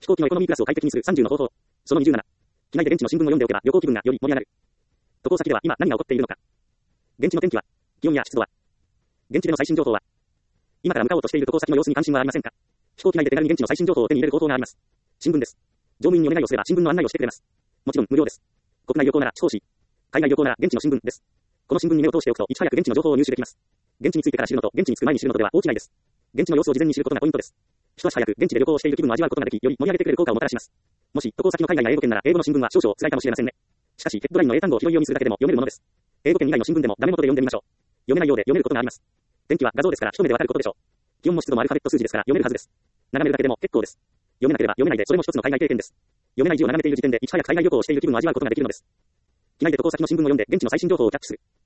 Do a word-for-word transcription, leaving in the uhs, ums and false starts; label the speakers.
Speaker 1: 飛行機のエコノミークラスを快適にするさんじゅうの方法。そのにじゅうなな。機内で現地の新聞を読んでおけば旅行気分がより盛り上がる。渡航先では今何が起こっているのか。現地の天気は、気温や湿度は、現地での最新情報は、今から向かおうとしている渡航先の様子に関心はありませんか。飛行機内で手軽に現地の最新情報を手に入れる方法があります。新聞です。乗務員にお願いをすれば新聞の案内をしてくれます。もちろん無料です。国内旅行なら地方紙、海外旅行なら現地の新聞です。この新聞に目を通しておくといち早く現地の情報を入手できます。現地についてから知るのと現地に着く前に知るのとでは大違いです。現地の様子を事前に知ることがポイントです。一足早く現地で旅行をしている気分を味わうことができ、より盛り上げてくれる効果をもたらします。もし渡航先の海外や英語圏なら英語の新聞は少々辛いかもしれませんね。しかしヘッドラインの英単語を拾い読みするだけでも読めるものです。英語圏以外の新聞でもダメ元で読んでみましょう。読めないようで読めることがあります。天気は画像ですから一目でわかることでしょう。気温も湿度もアルファベット数字ですから読めるはずです。眺めるだけでも結構です。読めなければ読めないでそれも一つの海外経験です。読めない字を眺めている時点でいち早く海外旅行をしている気分を味わうことができるのです。機内で渡航先の新聞を読んで現地の最新情報をキャッチする。